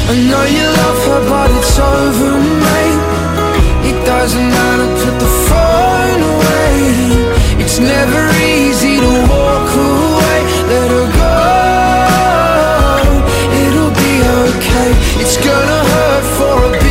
I know you love her, but it's over, mate. It doesn't matter, put the phone away. It's never easy to walk away. Let her go, it'll be okay. It's gonna hurt for a bit,